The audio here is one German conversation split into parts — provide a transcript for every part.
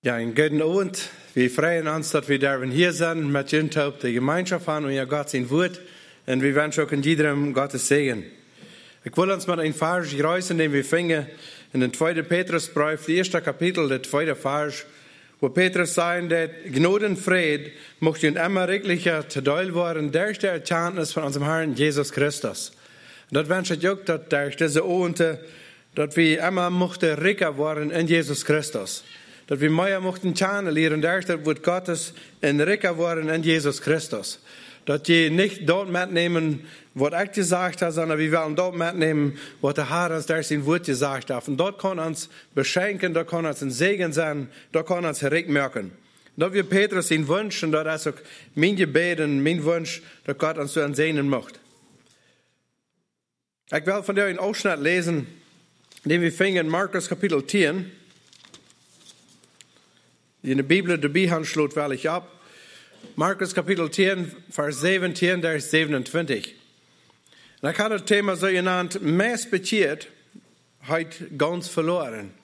Ja, einen guten Abend. Wir freuen uns, dass wir hier sind, mit Ihnen auf der Gemeinschaft haben und ja Gott sein Wort. Und wir wünschen auch in jedem Gottes Segen. Ich will uns mit einem Vers reißen, den wir finden in den 2. Petrusbrief, das 1. Kapitel, der 2. Vers, wo Petrus sagt, dass Gnade und Friede möchte ihnen immer reichlicher zu teil werden durch die Erkenntnis von unserem Herrn Jesus Christus. Und das wünsche ich auch, dass durch diese Ohren, dass wir immer möchten reicher werden in Jesus Christus. Dat we meer mochten kennenlernen, durch das Wort Gottes in reicher worden in Jesus Christus. Dat je nicht dort mitnehmen, was ich gesagt habe, sondern wir wollen dort mitnehmen, was der Herr uns durch sein Wort gesagt hat. Und dort kann uns beschenken, dort kann uns ein Segen sein, dort kann uns reich merken. Dort wir Petrus ihn wünschen, dort ist auch mein Gebet und mein Wunsch, dass Gott uns so ein Segen macht. Ich will von dir einen Ausschnitt lesen, den wir finden in Markus Kapitel 10. In der Bibel dabei haben, schloot wel ich ab. Markus Kapitel 10, Vers 17, bis 27. Und ich habe das Thema so genannt, meist beziert, heute ganz verloren.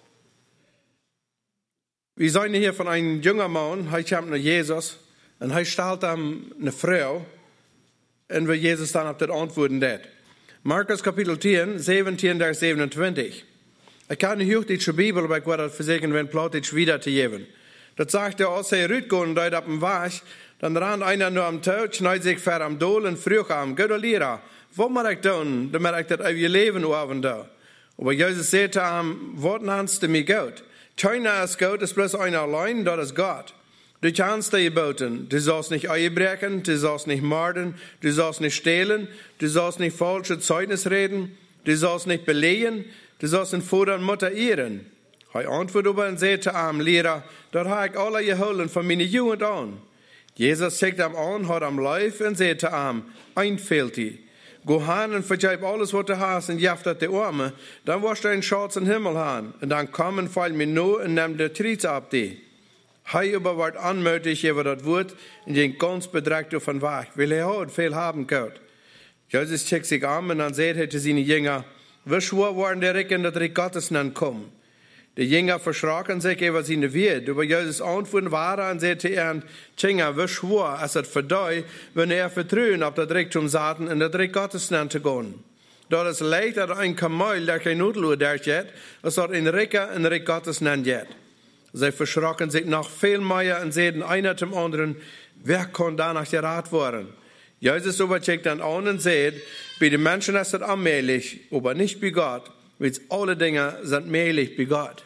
Wir sind hier von einem jungen Mann, er kommt nach Jesus, und er stellt ihm eine Frau, und wir Jesus dann auf das antworten hat. Markus Kapitel 10, 17, bis 27. Ich kann nicht die Bibel, aber ich werde das versuchen, wenn Plautitsch wieder zu geben. Das sagt er, als er rütgehen dort auf dem Weg, dann ran einer nur am Tod, schneidet sich ver am Dol und früh am, Gott Lehrer, was muss ich tun, damit ich das auf ihr Leben haben da? Aber Jesus sagte ihm, was nennst du mir Gott? Keiner ist Gott, ist bloß einer allein, das ist Gott. Du kannst dir geboten, du sollst nicht einbrechen, du sollst nicht morden, du sollst nicht stehlen, du sollst nicht falsche Zeugnis reden, du sollst nicht belehen, du sollst den Vater und Mutter ehren. Er antwortete aber und sagte ihm, Lehrer, das habe ich alle geholt von meiner Jugend an. Jesus schaute ihm an, hat am Leib und sagte ihm, ein fehlt dir. Geh hin und vergib alles, was du hast, und jaft die Arme, dann wirst du einen Schatz im Himmel haben. Und dann komm und fall mir nur und nimm den Tritt ab dir. Er aber wird anmutig über das Wort und ging ganz bedrückt auf den Weg, weil hat viel haben gehört. Jesus schaute sich an und dann sagte er zu seinen Jüngern, wie schwor waren die Recken, dass die Gottes nicht kommen. Die Jünger verschraken sich über seine Welt. Aber Jesus antworten war und sagte er, Jünger, wie schwor, als es für dich, wenn er vertrauen auf das Reichtum Satan und das Reich Gottes zu gehen. Dort ist leicht, dass ein Kamel, der kein Notloh durchgeht, als dort ein Reicher in Reich Gottes geht. Sie verschraken sich noch viel mehr und sagten einer zum anderen, wer kann danach gerat werden? Jesus aber checkt dann an und sagt, bei den Menschen ist das allmählich, aber nicht bei Gott, weil alle Dinge sind mählich bei Gott.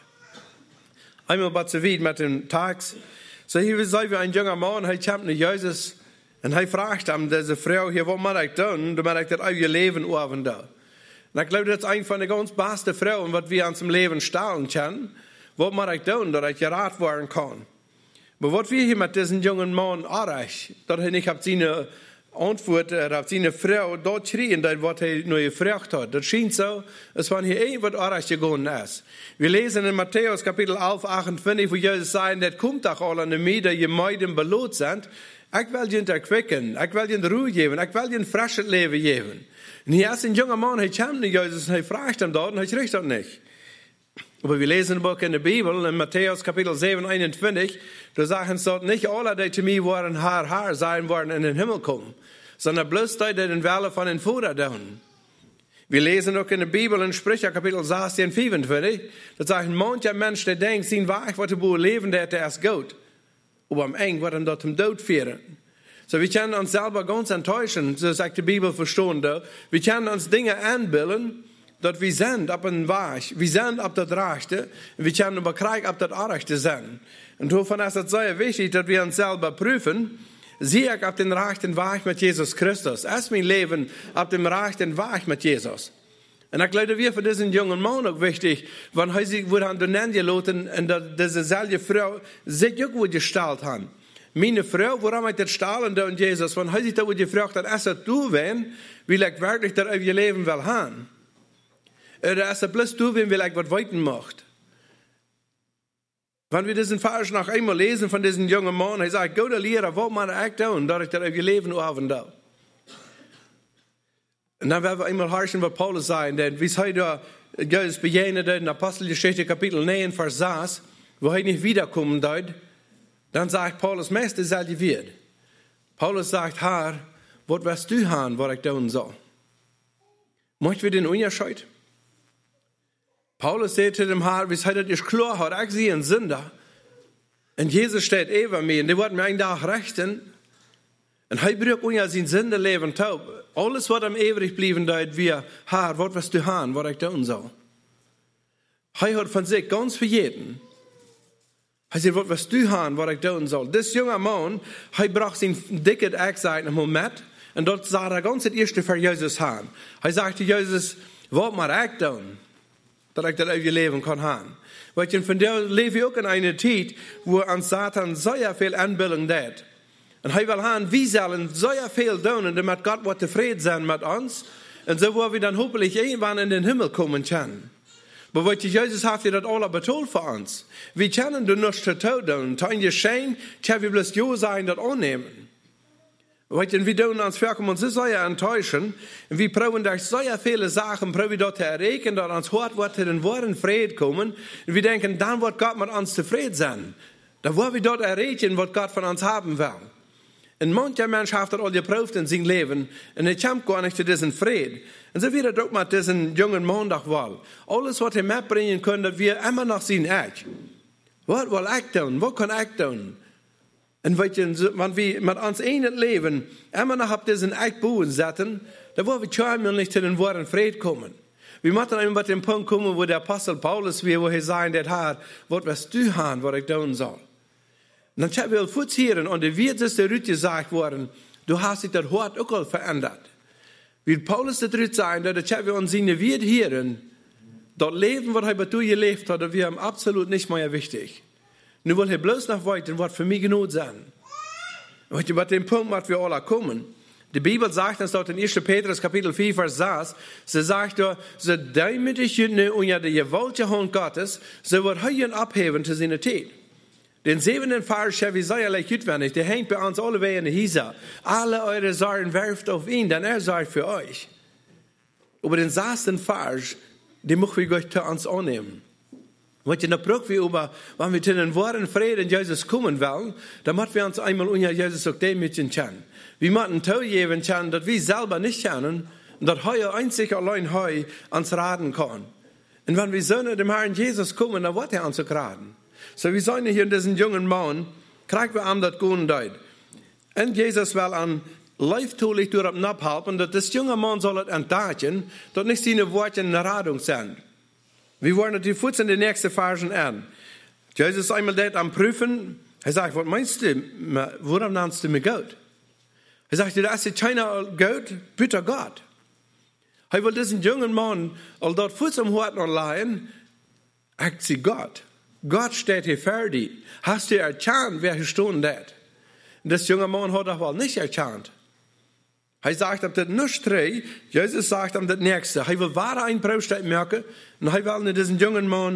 Einmal war zu weit mit den Tags. So hier sei wie ein junger Mann, er kommt nach Jesus und er fragt ihm, diese Frau hier, was muss ich tun, damit ich das auf ihr Leben haben da. Und ich glaube, das ist eine von den ganz besten Frauen, was wir uns im Leben stellen können. Was muss ich tun, dass ich gerat werden kann. Aber was wir hier mit diesem jungen Mann erreichen, dass er nicht auf seine Antwort, auf seine Frau dort schrien, was er nur gefragt hat. Das scheint so, als wenn hier irgendwas erreicht gegangen ist. Wir lesen in Matthäus Kapitel 11, 28, wo Jesus sagt, das kommt doch alle an mir, die Meiden belohnt sind. Ich will ihnen erquicken, ich will ihnen Ruhe geben, ich will ihnen frisches Leben geben. Und hier ist ein junger Mann, er kommt nicht Jesus und er fragt ihn dort und er kriegt das nicht. Aber wir lesen ein Buch in der Bibel, in Matthäus Kapitel 7, 21, da sagen sie dort, nicht alle, die zu mir waren, Herr, sein werden in den Himmel kommen, sondern bloß die, die den Welle von den Vater tun. Wir lesen auch in der Bibel in Sprüche Kapitel 16, 25, da sagen, mancher Mensch, der denkt, sein Weg wird wohl leben, der ist gut. Aber am Ende wird er dort zum Tod führen. So, wir können uns selber ganz enttäuschen, so sagt die Bibel verstehen da. Wir können uns Dinge anbilden, dass wir sind auf dem Weg, wir sind auf das Rechte, und wir können über Krieg auf das Rechte sein. Und davon ist es sehr wichtig, dass wir uns selber prüfen, sehe ich auf den rechten Weg mit Jesus Christus. Ist mein Leben auf dem rechten Weg mit Jesus? Und ich glaube, wir für diesen jungen Mann auch wichtig, wenn er sich an den Ende gelassen und diese selbe Frau sich irgendwo gestellt hat. Meine Frau, warum ich das stahlen da und Jesus, wenn er sich da gefragt hat, ist das du, wenn, will ich wirklich das auf ihr Leben will haben? Oder ist das bloß du, wenn ich was weiten macht? Wenn wir diesen Vers noch einmal lesen von diesem jungen Mann, er sagt, Gott, Lehrer, was muss ich tun, dass ich das auf ihr Leben haben darf? Und dann werden wir einmal horchen, was Paulus sagt, denn wie es heute Jesus begegnet in Apostelgeschichte Kapitel 9, Vers 6, wo er nicht wiederkommen wird, dann sagt Paulus, meist ist er wird. Paulus sagt, Herr, was wirst du haben, was ich tun soll? Möchten wir den Unterschied? Paulus sagt zu dem Herr, wie es heute ist klar hat, ich sehe einen Sünder. Und Jesus steht über mir, und der wird mir einen Tag rechten. Und er braucht uns sein Sündenleben taub. Alles, was ihm ewig blieben dort, wir, Herr, was wirst du haben, was ich tun soll? Er hat von sich ganz für jeden. Er sagt, was wirst du haben, was ich tun soll? Das junge Mann, er braucht sein dickes Eckseiten mit. Und dort sah er ganz das erste für Jesus haben. Er sagte Jesus, was muss ich tun, dass ich das ewige Leben kann haben? Weil von der lebe ich auch in einer Zeit, wo an Satan sehr viel Anbildung hat. Und er will haben, wir sollen sehr viel tun, damit Gott wird zufrieden sein mit uns. Und so, wo wir dann hoffentlich irgendwann in den Himmel kommen können. Aber weil Jesus hat das alle betont für uns. Wir können das nicht zu tun. Tein geschehen, können wir bloß ja sein, das annehmen. Weil wir tun uns verkommen uns sehr enttäuschen. Und wir probieren durch sehr viele Sachen, probieren dort zu erreichen, dass uns hört, wird zu den wahren Frieden kommen. Und wir denken, dann wird Gott mit uns zufrieden sein. Da wollen wir dort erreichen, was Gott von uns haben will. Und mancher Mensch hat das all geprüft in seinem Leben. Und er kommt gar nicht zu diesem Frieden. Und so wird er auch mit diesem jungen Montag wohl. Alles, was er mitbringen kann, dass wir immer noch sehen, was will ich tun? Was kann ich tun? Und wenn wir mit uns einen leben, immer noch auf diesen Eckboden setzen, dann wollen wir schon nicht zu den wahren Frieden kommen. Wir müssen einmal mit dem Punkt kommen, wo der Apostel Paulus wie wo er sagt, Herr, was wirst du haben, was ich tun soll? Und dann haben wir fortziehen und der wird es der Rüt gesagt worden, du hast dich das Wort auch all verändert. Wie Paulus das Rüt sagt, dass wir uns in der Wirt hören, dort leben, was er bei dir gelebt hat, das wir ihm absolut nicht mehr wichtig. Nun will er bloß noch weiter, was für mich genug sein. Und bei dem Punkt, was wir alle kommen. Die Bibel sagt uns dort in 1. Petrus Kapitel 4, Vers 6, sie sagt dort, so demütig unter der gewaltige Hand Gottes, so wird er ihn abheben zu seiner Zeit. Den 7. Vers, wie sei er utwendig, der hängt bei uns alle Wege in der Hisa. Alle eure Sorgen werft auf ihn, denn er sorgt für euch. Aber den 6. Vers, den möchten wir gleich zu uns annehmen. Wenn wir wenn wir zu den wahren Frieden Jesus kommen wollen, dann müssen wir uns einmal unter Jesus auch demütigen können. Wir müssen zugeben können, dass wir selber nicht kennen und dass er einzig allein uns raten kann. Und wenn wir so nach dem Herrn Jesus kommen, dann wird er uns auch raten. So wir sind hier in diesem jungen Mann, kriegen wir ihm das gute Deut. Und Jesus will an leiftulich durch den abhalten, dass das junge Mann soll es entdecken, dass nicht seine Worte eine Radung sind. Wir wollen natürlich kurz in den nächsten Versen an. Jesus ist einmal dort am Prüfen. Er sagt, was meinst du, woran nennst du mir Gott? Er sagt, das ist keiner Gott, bitte Gott. Er will diesen jungen Mann, all dort Fuß am Hort noch leihen, sagt sie Gott. Gott steht hier fertig. Hast du erkannt, wer hier stehen hat? Und das junge Mann hat doch wohl nicht erkannt. Er sagt ihm das nicht drei. Jesus sagt ihm das nächste. Er will wahre ein Brauchsteit merken. Und er will diesen jungen Mann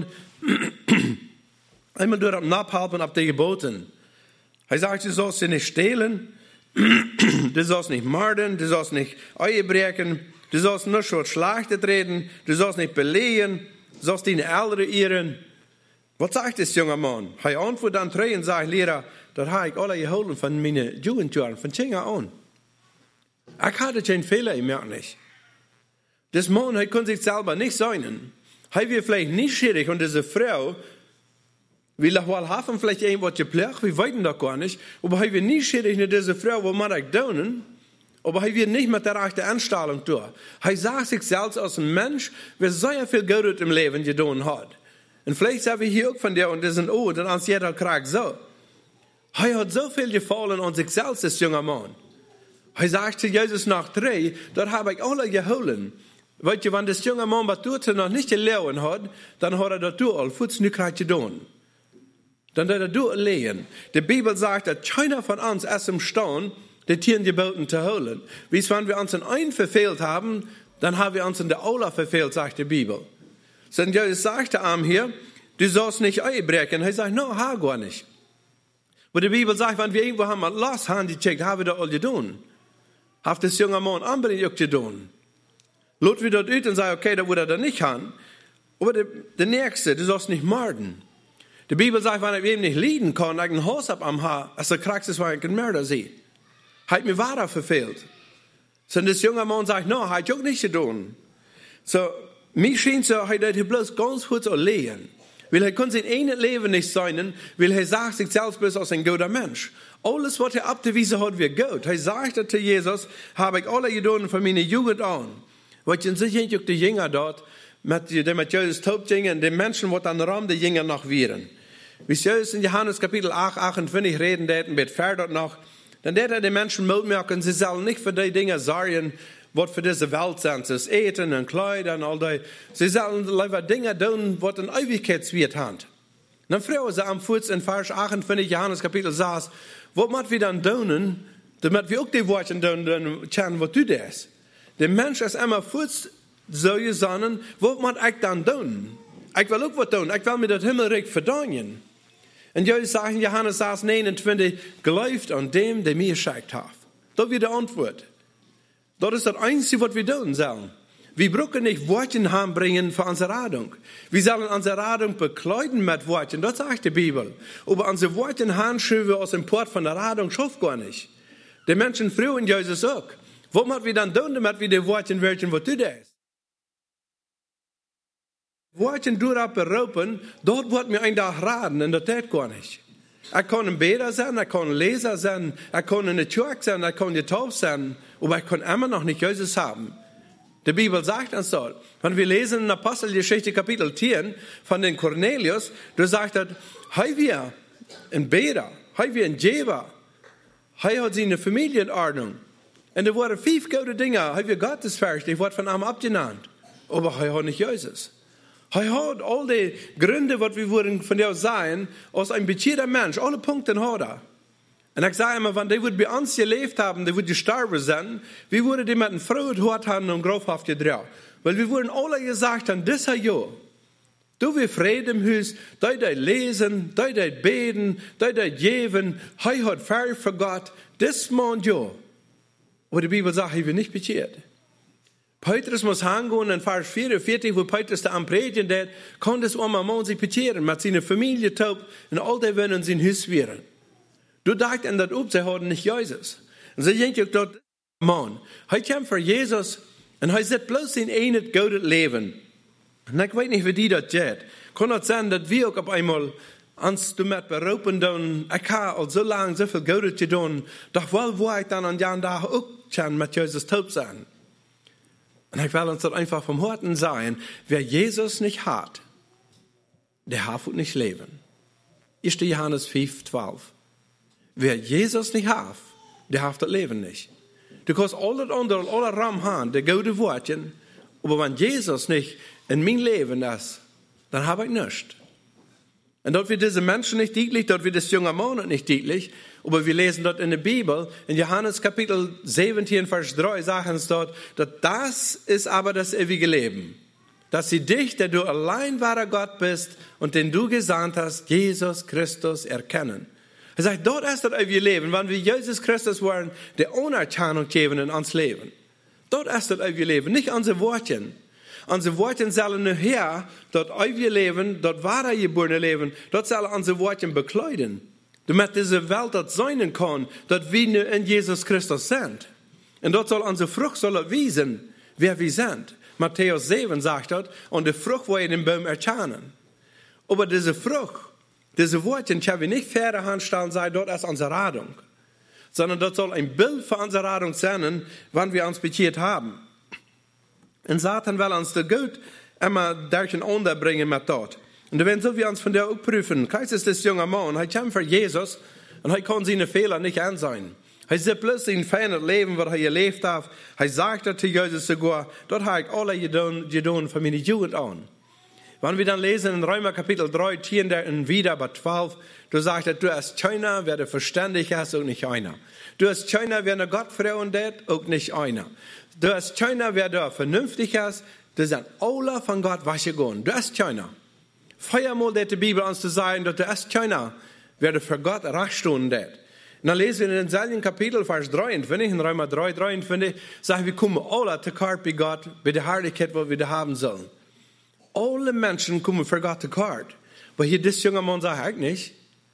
einmal durch den Abhalten auf die Geboten. Er sagt, du sollst sie nicht stehlen. Du sollst nicht morden. Du sollst nicht Ehe brechen. Du sollst nicht so Schlechtes reden. Du sollst nicht belehen. Du sollst deine Eltern ehren. Was sagt das junge Mann? Er antwortet dann drei und sagt, Lehrer, das habe ich alle geholt von meinen Jugendjahren, von Kinder an. Ich hatte keinen Fehler, ich merke nicht. Das Mann, er kann sich selber nicht sein. Er wird vielleicht nicht schwierig und diese Frau will auch wohl haben, vielleicht irgendwas geplant, wir wissen das gar nicht, aber er wird nicht schwierig mit dieser Frau, wo man das tun, aber er wird nicht mit der rechten Anstellung tun. Er sagt sich selbst als ein Mensch, der sehr viel Gutes im Leben getan hat. Und vielleicht sagen wir hier auch von der und diesen und ans jeder kriegt so. Er hat so viel gefallen an sich selbst, das junge Mann. Er sagt zu Jesus nach 3, dort habe ich alle geholt. Weißt du, wenn das junge Mann was tut, noch nicht gelernt hat, dann hat er das all Fuß nicht getan. Dann hat er durchlegen. Die Bibel sagt, dass keiner von uns erst im Stehen, die Tieren geboten zu holen. Wie es, wenn wir uns in einen verfehlt haben, dann haben wir uns in der Aula verfehlt, sagt die Bibel. So, Jesus sagte ihm hier, du sollst nicht Ehe brechen. Er sagt, no, gar nicht. Aber die Bibel sagt, wenn wir irgendwo haben mal los haben gecheckt, haben wir das all getan. Hat das junge Mann andere auch getan. Lot wir dort ut und sagen, okay, da würde er nicht haben. Aber der nächste, du sollst nicht morden. Die Bibel sagt, wenn ich ihm nicht leiden kann, ich einen Haus ab am Haar, als der Krax ist, weil ich ein Mörder sehe. Hat mir Wahrheit verfehlt. So, das junge Mann sagt, no, hat ich auch nicht getan. So, mir scheint so, er hat bloß ganz gut erleben. Weil er kann sein eigenes Leben nicht sein, weil er sagt sich selbst bloß als ein guter Mensch. Alles, was er abzuweisen hat, wie gut. Er sagte zu Jesus, habe ich alle getan von meiner Jugend an. Wat je ziet ook de Jünger dort, met Jesus Taub gingen, de Menschen, wat aan de Raum de Jünger noch wären. Wie Jesus in Johannes Kapitel 8, 28 reden, dat een beetje verder nog, dan deed hij de Menschen merken, ze zullen niet voor die dingen zorgen, wat voor deze Welt zijn. Dus eten en kleider en al die. Ze zullen liever dingen doen, wat een eeuwigheidswert heeft. Dan vroegen ze am Fuß in vers 28 Johannes Kapitel 6, wat moeten we dan doen, damit we ook die woorden doen, kennen wat u des. De mens is immer voets zo je zonnen, wat moet ik dan doen? Ik wil ook wat doen, ik wil me dat himmelrijk verdienen. En Jezus zegt in Johannes 6, 29, gelooft aan dem, der mir geschickt heeft. Dat is de antwoord. Dat is het einzige wat we doen zullen. We brauchen nicht Worten aanbrengen voor onze Radung. We zullen onze Radung bekleiden met Worten, dat sagt die Bibel. Aber onze Worten aanschuiven aus dem Port von der Radung schafft gar nicht. Die Menschen früher Jezus ook. Wat moeten we dan doen, damit we de Worten werken wat u deed? Worten durab beroepen, dort wordt mir ein dag raden, en dat deed gar nicht. Ik kan een beder zijn, ik kan een lezer zijn, ik kan in de kerk zijn, ik kan getauft zijn, aber ich kann immer noch nicht Jesus haben. Die Bibel sagt uns dort, wenn wir lesen in Apostelgeschichte Kapitel 10 von den Cornelius, da sagt er, hei wir ein Beder, hei wir ein Jeber, hei hat sie eine Familienordnung. Und da waren 5 gute Dinge, hei wir Gottesfurcht, die wird von ihm abgenannt. Aber hei hat nicht Jesus. Hei hat all die Gründe, was wir würden von dir sein, aus einem bekehrter Mensch, alle Punkte hat er. Und ich sage immer, wenn die bei uns gelebt haben, die würden gestorben sein, wir würden die mit einem Freude gehört haben und grauhaft gedreht. Weil wir würden alle gesagt haben, das Jahr, du wir Frieden im Haus, die lesen, die beten, die geben, hei hat viel für Gott, das Mann ja. Aber die Bibel sagt, ich bin nicht bekehrt. Petrus muss hingehen in Vers 44, wo Petrus da am Predigen der kann das arme Mann sich bekehren, mit seiner Familie taub und all die wollen in sein Haus werden. Du dacht an dat op, sie hadden nicht Jesus. Und sie denken dort, man, hij komt voor Jesus en hij zit bloß in een gouden leven. En ik weet niet wie die dat deed. Kan het zijn dat we ook op eenmaal ons met beroepen doen, ik ga al zo lang zoveel gouden te doen, doch wel wil ik dan aan die dag ook met Jesus taub zijn. En ik wil ons dat einfach vom Horten sagen, wer Jesus nicht hat, der hat nicht leben. 1. Johannes 5, 12. Wer Jesus nicht hat, der hat das Leben nicht. Du kannst alle andere, alle Raum haben, die gute Worte, aber wenn Jesus nicht in mein Leben ist, dann habe ich nichts. Und dort wird diese Menschen nicht deutlich, dort wird das junge Mann nicht deutlich, aber wir lesen dort in der Bibel, in Johannes Kapitel 17, Vers 3, sagen es dort, dass das ist aber das ewige Leben. Dass sie dich, der du allein wahrer Gott bist und den du gesandt hast, Jesus Christus erkennen. Er sagt, dort ist das ewige Leben, wenn wir Jesus Christus wollen, die Anerkennung geben in uns Leben. Dort ist das ewige Leben, nicht unsere Worte. Unsere Worte sollen nachher, dort ewige Leben, dort wahre geborene Leben, dort sollen unsere Worte bekleiden. Damit diese Welt dort sein kann, dass wir in Jesus Christus sind. Und dort soll unsere Frucht wiesen, wer wir sind. Matthäus 7 sagt dort, und die Frucht wollen den Baum erkennen. Aber diese Frucht, diese Worte können wir nicht fairer handstellen sein, dort ist unsere Radung. Sondern dort soll ein Bild für unsere Radung sein, wann wir uns bekehrt haben. Und Satan will uns das Gut immer durcheinander bringen mit dort. Und wenn so wir uns von der auch prüfen, Kreis ist das junge Mann, er kommt für Jesus und er kann seine Fehler nicht ansehen. Er sieht plötzlich ein feines Leben, was er gelebt hat. Er sagt zu Jesus sogar, dort habe ich alle getan von meiner Jugend an. Wenn wir dann lesen in Römer Kapitel 3, 10 und wieder bei 12, du sagst, du hast keiner, wer der verständig ist, auch nicht einer. Du hast keiner, wer der Gott vertraut, auch nicht einer. Du hast keiner, wer der vernünftig ist, das sind alle von Gott weggegangen. Du hast keiner. Feiermal die Bibel uns zu sagen, dass du hast keiner, wer der für Gott recht stehen wird. Und dann lesen wir in demselben Kapitel, Vers 23, in Römer 3, 23, sagen wir kommen alle zu Kart bei Gott, bei der Herrlichkeit, die wir da haben sollen. Alle Menschen kommen für Gott zu Kart. Aber hier, das junge Mann sagt, ich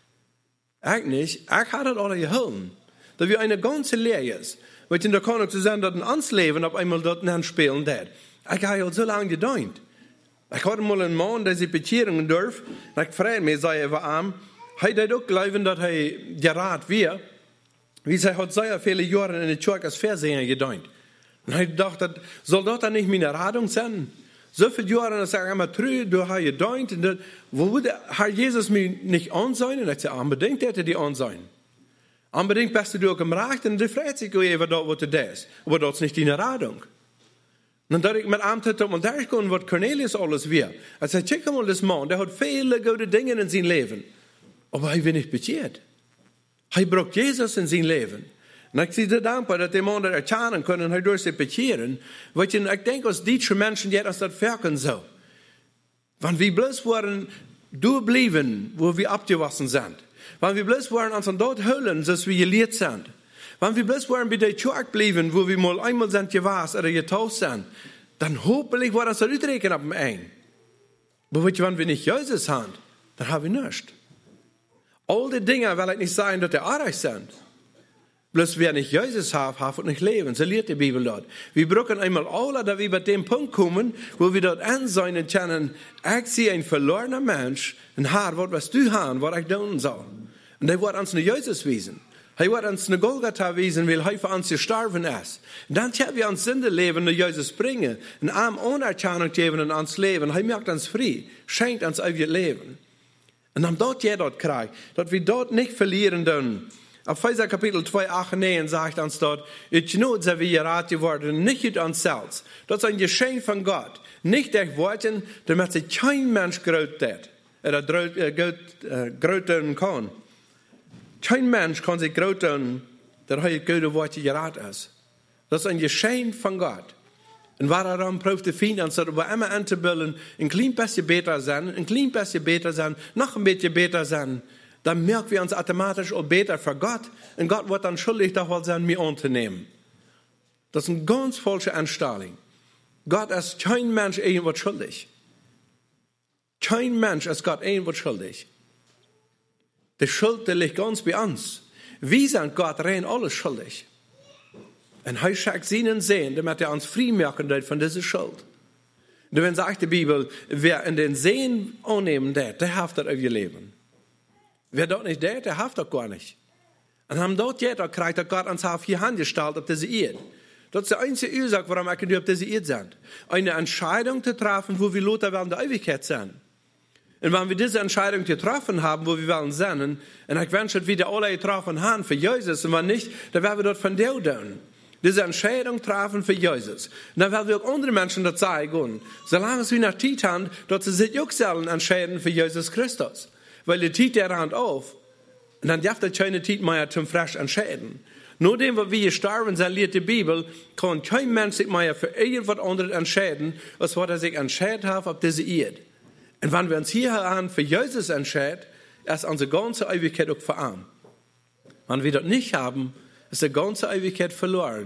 habe das alle geholfen. Dat wir eine ganze Lehre ist. Weil in der Koning zu sagen, dass ans Leben auf einmal dort nicht spielen wird. Ich habe ja so lange gedauert. Ich hatte mal einen Mann, der sich bekehren darf. Und ich frage mich, sei er arm. Hij deed ook geloven dat hij geraad weer. Wie zij had zeer viele Jahre in de Kirche als Verseher gedient. Und hij dacht, dat soll dat dan niet mijn Radung sein? So viele Jahre, dass ich immer treu, du hast gedient. Und wo würde Herr Jesus mich nicht ansehen? Und ich sage, unbedingt hätte die ansehen. Unbedingt bist du auch im Recht. Und du fragst dich, was du das. Aber das ist nicht deine Radung. Und dann ich mit Amt hatte, und da ich gekommen, was Cornelius alles wir. Ich sage, check mal das Mann, der hat viele gute Dinge in seinem Leben. Aber er wird nicht bekehrt. Er braucht Jesus in sein Leben. Und ich bin dankbar, dass die Mann das erkennen können und er durch sich bekehren. Weil ich denke, als deutsche Menschen jetzt das wirken so. Wenn wir bloß waren, durchblieben, wo wir abgewaschen sind. Wenn wir bloß waren, uns an dort hüllen, dass wir gelehrt sind. Wenn wir bloß waren, bei der Kirche blieben, wo wir mal einmal sind gewaschen oder getauft sind, dann hoffentlich war das zurückrechnen auf dem einen. Aber wenn wir nicht Jesus haben, dann haben wir nichts. All die Dinge will ich nicht sagen, dass die arg sind. Bloß wer nicht Jesus hat, hat nicht leben. So lehrt die Bibel dort. Wir brauchen einmal alle, dass wir bei dem Punkt kommen, wo wir dort ansehen und kennen, ich sehe ein verlorener Mensch, ein Haar, was du hast, was ich tun soll. Und der wird uns nicht Jesus wiesen. Er wird uns eine Golgatha wiesen, weil er für uns gestorben ist. Dann können wir uns in das Leben nach Jesus bringen, einen Arm Anerkennung geben in uns Leben. Er macht uns frei, schenkt uns ewiges Leben. Und dann dort dort krijgt, dass wir dort nicht verlieren dürfen. Auf Epheser Kapitel 2, 8 und 9 sagt uns dort, ich not sind wir gerat geworden, nicht mit uns selbst. Das ist ein Geschenk von Gott. Nicht durch Worten, damit sich kein Mensch gröten kann. Kein Mensch kann sich gröten, dass er gute Worte gerat ist. Das ist ein Geschenk von Gott. Und waarom proeft de vriend ons dat we immer aan te bilden, een klein beetje beter zijn, een klein beetje beter zijn, nog een beetje beter zijn. Dan merken wir uns automatisch auch beter für Gott. Und Gott wird dann schuldig, das sein, mir anzunehmen. Das ist eine ganz falsche Einstellung. Gott ist kein Mensch irgendwas schuldig. Kein Mensch ist Gott irgendwas schuldig. Die Schuld liegt ganz bei uns. Wir sind Gott rein alles schuldig. Und er schickt ihnen sehen, damit er uns frei machen wird von dieser Schuld. Und wenn sagt die Bibel, wer in den Sehen annehmen wird, der hat das auf ihr Leben. Wer dort nicht der hat das gar nicht. Und haben dort jeder gekriegt, dass Gott uns auf die Hand gestellt auf diese Erde. Das ist die einzige Ursache, warum wir auf diese Erde sind. Eine Entscheidung zu treffen, wo wir Lothar werden der Ewigkeit sind. Und wenn wir diese Entscheidung getroffen haben, wo wir wollen sein, und ich wünsche, dass wir die alle getroffen haben für Jesus, und wenn nicht, dann werden wir dort von dir tun. Diese Entscheidung treffen für Jesus. Und dann werden wir auch andere Menschen das zeigen. Solange wir nach Zeit haben, dass sie sich auch selber entscheiden für Jesus Christus. Weil die Zeit der rennt auf. Und dann darf der keine Zeit mehr zum frisch entscheiden. Nur dem, was wir gestorben sind, lehrt die Bibel, kann kein Mensch sich mehr für irgendwas anderes entscheiden, als was er sich entschieden hat auf diese Erde. Und wenn wir uns hier an für Jesus entscheiden, ist unsere ganze Ewigkeit auch verarmt. Wenn wir das nicht haben, ist die ganze Ewigkeit verloren.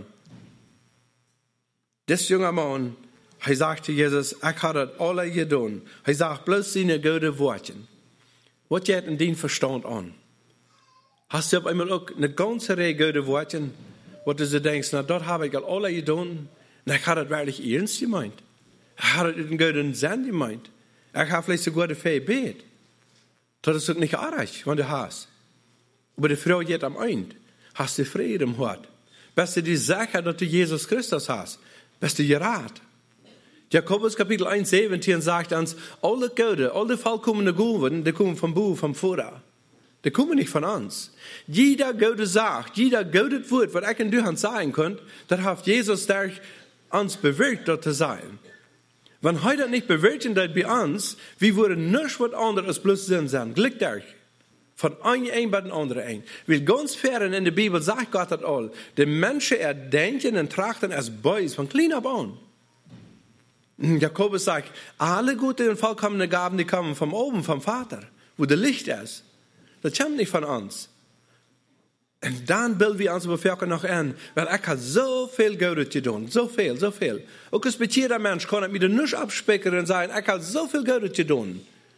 Das junge Mann, er sagte Jesus, ich habe das alle getan. Er sagt bloß seine guten Worte. Was geht in dein Verstand an? Hast du auf einmal auch eine ganze Reihe gute Worte, wo du so denkst, na, dort habe ich alle getan. Und ich habe das wirklich ernst gemeint. Ich habe das in guten Sinn gemeint. Ich habe vielleicht sogar die Fähigkeit bet. Das ist doch nicht arg, wenn du hast. Aber die Frau geht am Ende. Hast du Frieden im Hort? Bist du die Sache, dass du Jesus Christus hast? Bist du gerat? Jakobus Kapitel 1, 17 sagt uns, alle Gute, alle vollkommene Gaben, die kommen vom Buch, vom Vater. Die kommen nicht von uns. Jeder gute Sache, jeder gute Wort, was ich in dir sagen könnt, das hat Jesus durch uns bewirkt, dort zu sein. Wenn heute nicht bewirkt wird bei uns, wir würden nichts was anderes als bloß Sinn sein. Glück durch. Von ein bei den anderen ein. Weil ganz fern in der Bibel sagt Gott das all. Die Menschen erdenken und trachten als Boys von klein ab an. Jakobus sagt, alle gute und vollkommene Gaben, die kommen von oben, vom Vater, wo der Licht ist. Das kommt nicht von uns. Und dann bilden wir uns bevölkern noch an, weil ich habe so viel Gutes getan, so viel. Auch als jeder Mensch kann ich mir nicht abspecken und sagen, ich habe so viel Gutes getan.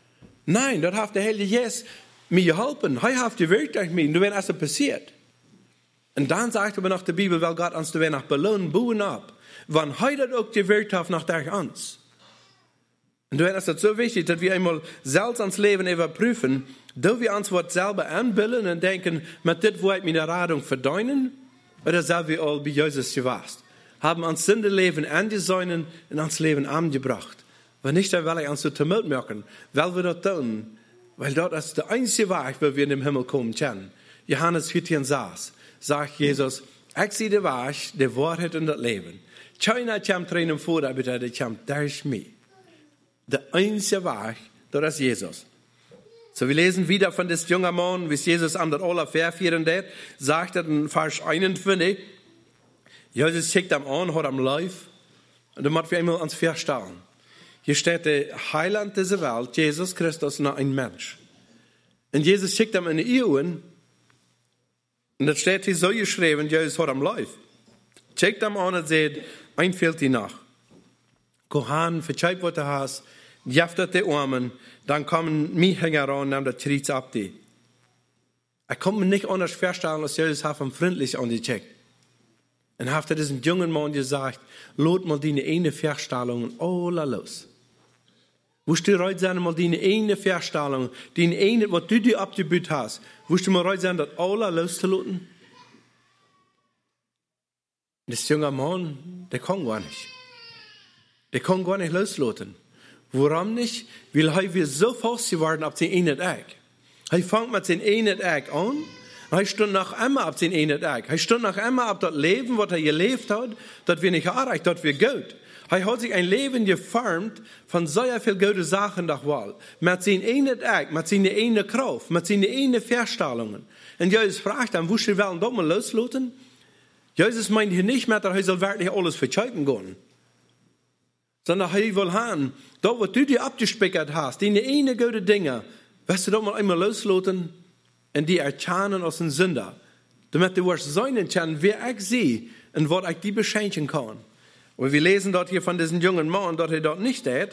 Nein, dort hat der Heilige Geist mir geholfen. Er hat die Welt durch mich. Und du wenn es passiert. Und dann sagt aber noch die Bibel, weil Gott uns nach belohnen, bauen ab. Wann heute auch die Welt hat nach durch uns. Und wenn es ist so wichtig, dass wir einmal selbst ans Leben überprüfen, dass wir uns was selber anbilden und denken, mit dit wollt meine Radung verdienen, oder sind wir all bei Jesus gewesen? Haben uns Sündenleben angesäunen und uns Leben angebracht. Wenn nicht, dann will ich uns so Tumult machen, weil wir das tun. Weil dort ist der einzige Weg, wo wir in den Himmel kommen können. Johannes 14,6 sagt Jesus, ich sehe den Weg, die Wahrheit und das Leben. Keiner kommt rein vor, aber der kommt durch mich. Der einzige Weg, das ist Jesus. So, wir lesen wieder von des jungen Mann, wie Jesus an der Ola verführen hat, sagt er in Vers 21, Jesus schickt am an, hat am Live, und dann müssen wir einmal uns feststellen. Hier steht der Heiland dieser Welt, Jesus Christus, noch ein Mensch. Und Jesus schickt ihm in die Ehren, und das steht hier so geschrieben, Jesus hat am Live. Schickt ihm an und sagt, ein fehlt die nach. Kohan, verzeih, was du hast, jaftet die Armen, dann kommen mich heran und nehmen das Tritt ab die. Er kommt mir nicht anders feststellen, als Jesus hat ihm freundlich angecheckt. Und hat diesen jungen Mann gesagt, lot mal die eine Feststellung, oh, la los. Woest du heute sein, mal die eine Feststellung, die eine, was du dir abgebüht hast, woest du mal heute sein, das alle loszulassen? Das junge Mann, der kann gar nicht. Der kann gar nicht loslassen. Warum nicht? Weil wir so fast geworden auf den einen Tag. Er fängt mit den einen Tag an, er steht noch immer auf den einen Tag. Er steht noch immer auf das Leben, was er gelebt hat, das wir nicht erreicht, das wir gut. Er hat sich ein Leben geformt von so viel guten Sachen doch wohl. Mit seinen einen Tag, mit seiner einen Kraft, mit seinen einen Vorstellungen. Und Jesus fragt dann, wo sie wollen doch mal loslassen? Jesus meint hier nicht mehr, dass er soll wirklich alles verzeihten gehen. Sondern er will haben, da was du dir abgespeichert hast, die eine gute Dinge, wirst du doch mal einmal loslassen und die erkennen als ein Sünder. Damit du wirst sein können, wer ich sie und was ich die beschenken kann. Aber wir lesen dort hier von diesem jungen Mann, dass er dort nicht hat.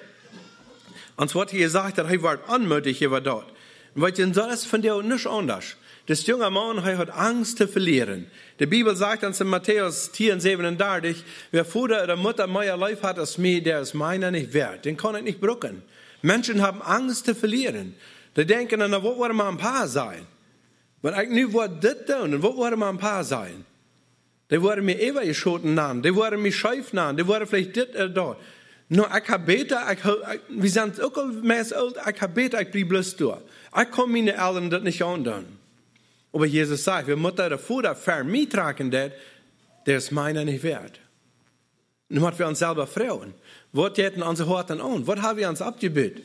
Und zwar hat er gesagt, dass er war anmutig, er war dort. Und weil ich das von dir nicht anders. Das junge Mann hat Angst zu verlieren. Die Bibel sagt uns in Matthäus 10,37, wer Vater oder Mutter mehr Life hat als mir, der ist meiner nicht wert. Den kann ich nicht brücken. Menschen haben Angst zu verlieren. Die denken, na, wo wollen wir ein Paar sein? Wenn ich nicht das tun, und wo wollen wir ein Paar sein? Die wollen mir ewig geschoten nennen, die wollen mich scheif nennen, die wollen vielleicht das oder dort. Nur ich habe beter, wir sind auch mehr alt, ich habe beter, ich bleibe bloß durch. Ich kann meine Eltern das nicht antun. Aber Jesus sagt, wir müssen der Vater für mich tragen, der ist meiner nicht wert. Nun müssen wir uns selber fragen, was hätten unsere Horten an? Was haben wir uns abgebüht?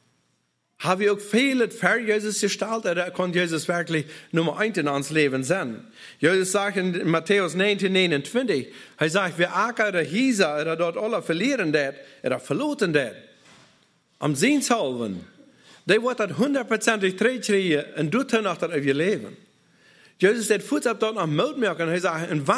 Haben wir auch viele für Jesus gestaltet, oder kann Jesus wirklich Nummer 1 in uns Leben sein? Jesus sagt in Matthäus 19,29, er sagt, wer Acker oder Hieser oder dort alle verlieren dat, oder verloten dat, am Sehnshalven, der wird das 100% kriegen und tut dann auch das auf ihr Leben. Jesus hat Fußab dort noch Mut merken und er sagt, und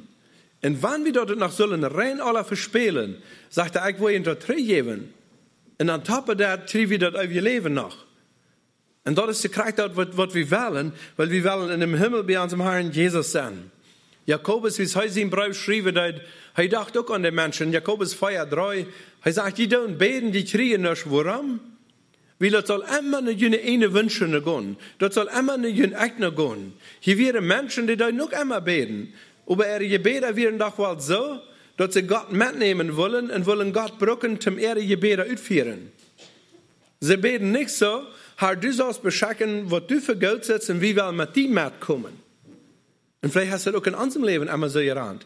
wann wir dort noch sollen rein alle verspielen, sagt er, ich will ihnen dort geben. Und an top of that kriegen wir das auf ihr Leben noch. Und das ist der Kreis dort, was wir wollen, weil wir wollen in dem Himmel bei unserem Herrn Jesus sein. Jakobus, wie es heute in Brief schrieb, er dachte auch an die Menschen. Jakobus 4,3, er sagt, die don't beten, die kriegen nicht. Warum? Weil das soll immer eine Wünsche gehen. Das soll immer eine Eigner gehen. Hier wären Menschen, die da noch immer beten. Aber ihre Gebete wären doch wohl so, dass sie Gott mitnehmen wollen und wollen Gott brücken, zum ihre Gebete ausführen. Sie beten nicht so, Herr, du sollst beschaffen, was du für Geld setzt und wie wir mit dir mitkommen. Und vielleicht hast du das auch in unserem Leben immer so gerannt.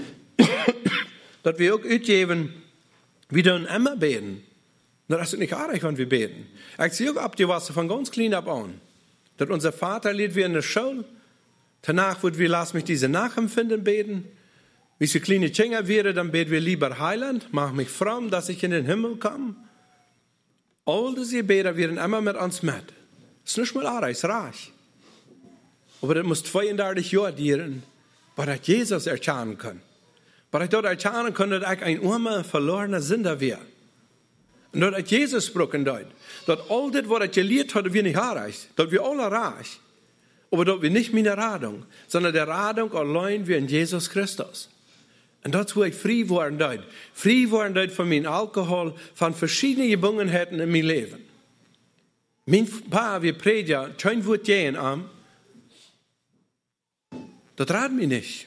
Dass wir auch ausgeben, wir dann immer beten. Das ist nicht arg, wenn wir beten. Ich sehe auch ab die Wasser von ganz klein ab an. Dass unser Vater lebt wie in der Schule. Danach wird wir, lass mich diese Nachempfinden beten. Wie sie kleine Kinder wäre, dann beten wir lieber Heiland, mach mich fromm, dass ich in den Himmel komme. All diese Gebete werden immer mit uns mit. Das ist nicht mal arg, es ist reich. Aber das muss 32 Jahre dauern, weil ich Jesus erkennen kann. Weil ich dort erkennen kann, dass ich ein armer, verlorener Sünder wäre. Und dat hat Jesus gesprochen dort. Dat all das, was er gelehrt hat, wir nicht erreicht. Dat wir alle erreicht. Aber dat wir nicht meine Radung, sondern der Radung allein wie in Jesus Christus. Und das wo ich frei worden dort. Frei worden dort von meinem Alkohol, von verschiedenen Gebungenheiten in meinem Leben. Mein Pa, wir predigen, kein Wort gehen am. Das rät mich nicht.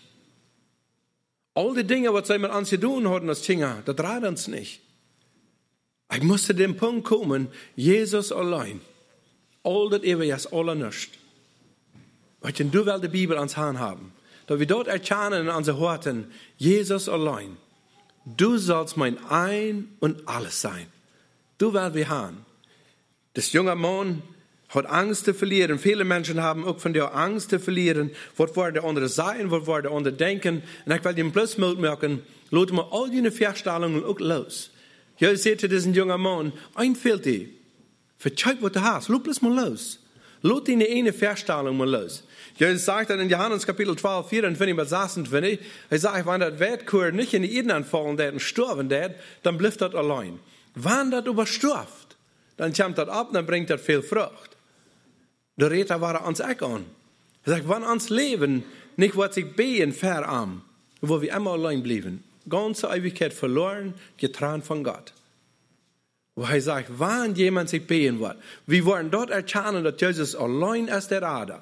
All die Dinge, was sie mit uns zu tun hatten als Kinder, das rät uns nicht. Ich musste den Punkt kommen, Jesus allein. All das ewig ist alle nicht. Weil du willst die Bibel ans Hand haben. Dass wir dort erkennen in unseren Worten, Jesus allein. Du sollst mein Ein und Alles sein. Du willst wir haben. Das junge Mann hat Angst zu verlieren. Viele Menschen haben auch von der Angst zu verlieren. Was wird der andere sein? Was wird der andere denken? Und ich will ihm bloß merken, lass mal all diese Vorstellungen auch los. Ja, seht ihr diesen jungen Mann, ein fehlt dir. Verzeih, was du hast. Lass bloß mal los. Lass deine eine Vorstellung mal los. Jesus sagt dann in Johannes Kapitel 12, 24 bis 26, er sagt, wenn das Wertkur nicht in die Eden anfallen und sterben, dann bleibt das allein. Wenn das überstirbt, dann kommt das ab, dann bringt das viel Frucht. Der Redner war uns auch an. Er sagt, wenn uns Leben nicht was sich behen verarm, wo wir immer allein bleiben, ganze Ewigkeit verloren, getrennt von Gott. Wo er sagt, wenn jemand sich behen wird, wir wollen dort erkennen, dass Jesus allein ist der Rader.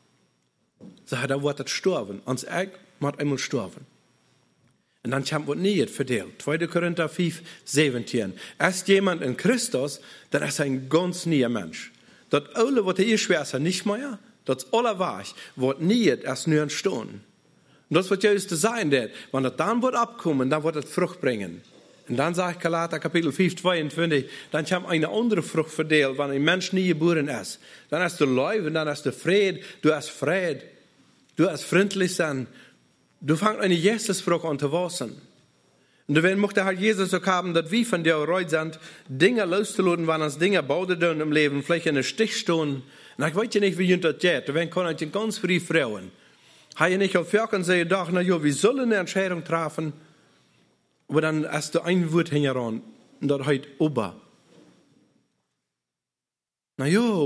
Sagt er, wird das sterben. Uns Eck wird einmal sterben. Und dann kommt was nicht verdeelt. 2. Korinther 5, 17. Ist jemand in Christus, dann ist ein ganz neuer Mensch. Das alle, was hier schwer ist, nicht mehr. Das alle war ich, wird nicht erst nur entstehen. Und das wird Jesus sein, wenn das dann wird abkommen, dann wird es Frucht bringen. Und dann sagt Galater Kapitel 5, 22, dann kommt eine andere Frucht verdeelt, wenn ein Mensch nie geboren ist. Dann hast du Leuven, dann hast du Fried, du hast Fried, du hast freundlich sein. Du fängst eine Jesusfrucht an zu wachsen. Und dann möchte halt Jesus auch haben, dass wir von der Reut sind, Dinge loszulassen, wenn uns Dinge bauen im Leben, vielleicht in den Stich stehen. Und ich weiß ja nicht, wie das geht. Da kann ich ganz früh fragen. Habe ich nicht auf Jörg sagen, doch, na ja, wir sollen eine Entscheidung treffen. Aber dann hast du ein Wort hingeran, und das heißt Ober. Na ja,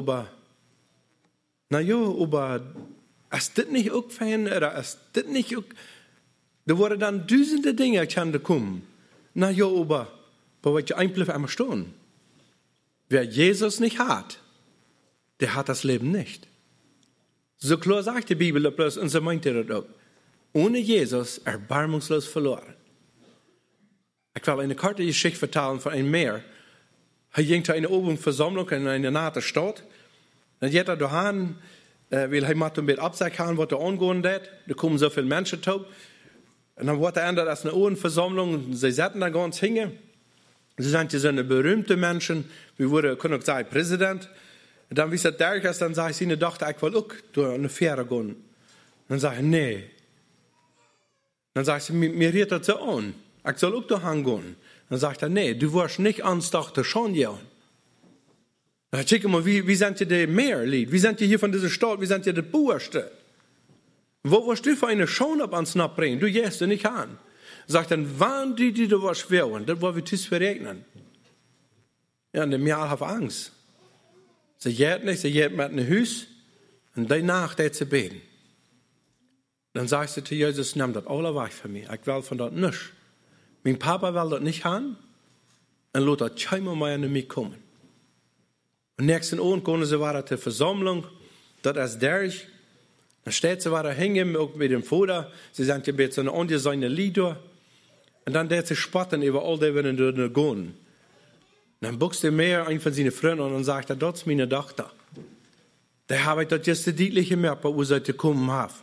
ist das nicht auch fein, oder ist das nicht auch, da wurden dann tausende Dinge können kommen. Na ja, aber was ich einfach einmal stehen. Wer Jesus nicht hat, der hat das Leben nicht. So klar sagt die Bibel bloß, und so meint er das auch. Ohne Jesus erbarmungslos verloren. Ich will eine kurze Geschichte vertellen von einem Meer. Er ging zu einer Versammlung in einer nahe Stadt. Dann geht er dahin, weil er mit dem absagen, was er angehen wird. Da kommen so viele Menschen zu. Und dann wurde er ändert als eine Versammlung. Sie saßen da ganz hinge. Sie sind so eine berühmte Menschen. Wir wurden, können auch sagen, Präsident. Und dann, wie es der ist, dann sage ich seine Tochter, ich will auch durch eine Fähre gehen. Und dann sage ich, nee. Dann sagt sie, mir rät das so an. Ich soll auch dahin gehen. Dann sagt er, nee, du wirst nicht ans Tochter schon gehen. Dann sag ich mal, wie sind die der Meerlied? Wie sind die hier von dieser Stadt? Wie sind die der Buerste? Wo wirst du für eine Schon ab ans Nacht bringen? Du gehst du nicht an. Sagt dann, wann die du was wählen, das wollen wir tief verregnen. Ja, und der Meer hat Angst. Sie geht nicht, sie geht mit einem Haus und danach der zu beten. Dann sagst du zu Jesus, nimm das alle weg von mir. Ich will von dort nichts. Mein Papa will das nicht haben und lässt das keinmal mehr an mich kommen. Und nächsten Abend kommen sie weiter zur Versammlung, das ist durch. Dann steht sie weiter hängen, auch mit dem Vater. Sie sind ja jetzt so seine Lieder. Und dann der sie spotten über all die, wenn sie gehen. Und dann buchst er mehr ein von seinen Freunden und sagt, das ist meine Tochter. Da habe ich das jetzt deutlich gemerkt, wo sie gekommen haben.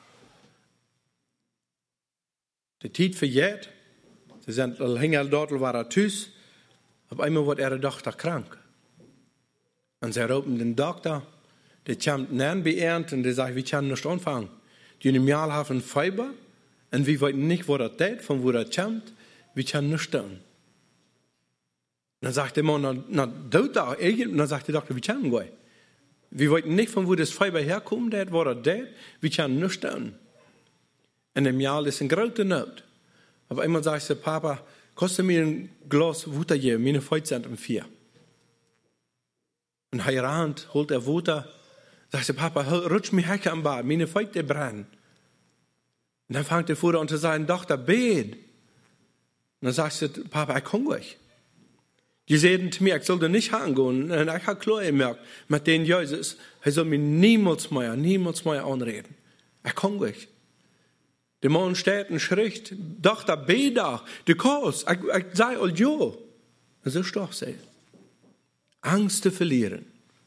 Die Zeit vergeht. Sie sind länger dort, waren Tüß. Auf einmal wird ihre Tochter krank. Und sie rufen den Doktor, der kommt näher beernt und der sagt, wir können nicht anfangen. Die in dem Jahr haben Fieber und wir wissen nicht, wo das geht, von wo das kommt. Wir können nicht tun. Dann sagt der Mann, dann sagt der Doktor, wir können gehen. Wir wissen nicht, von wo das Fieber herkommt, wo das geht. Wir können nicht tun. In dem Jahr ist eine große Not. Auf einmal sagt sie, Papa, kannst du mir ein Glas Wasser geben? Meine Füße sind 4. Und er rannt, holt er Wasser. Sagt sie, Papa, rutsch mich Hecke am Bad, meine Feuchte brennen. Und dann fängt der Vater an zu sagen, Tochter, bet. Und dann sagt sie, Papa, ich komme gleich. Die sagen zu mir, ich sollte nicht hingehen. Und ich habe klar gemerkt, mit den Jesus, er soll mir niemals mehr anreden. Ich komme gleich. Der Mann steht und schritt, Tochter, bet doch, du kannst, ich sage all ja. Und so doch sie. Angst zu verlieren.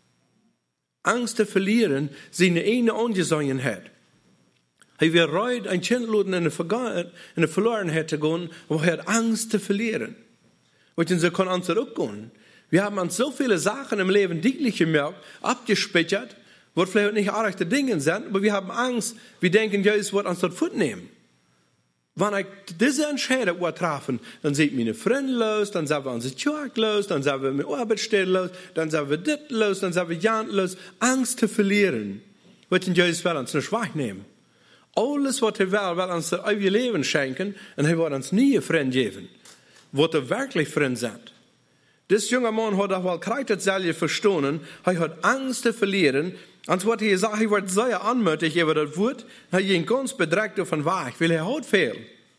Angst zu verlieren, seine eine Angesehenheit. Hij weer rijdt een kindloden in de Verlorenheit zu gehen, wo er hat Angst zu verlieren. Und so kann uns zurückgehen. Wir haben uns so viele Sachen im Leben deutlich gemerkt, abgespeichert, wo vielleicht nicht artige Dinge sind, aber wir haben Angst, wir denken, ja, es wird uns dort fortnehmen. Wenn ich diese Entscheidung treffen, dann sieht meine Freunde los, dann sind wir unsere Tjörg los, dann sind wir mit Arbeitsstelle los, dann sind wir dit los, dann sind wir Jan los. Angst zu verlieren, wird Jesus will uns nicht wegnehmen. Alles, was er will uns das ewige Leben schenken, und er wird uns nie Freunde geben, wo er wirklich Freunde sind. This junge Mann hat auch wel krijgt selber verstanden, er hat Angst zu verlieren, und was er sagt, er wird sehr anmutig über das Wort, er ging ganz bedreckt auf den Weg, weil er hat viel.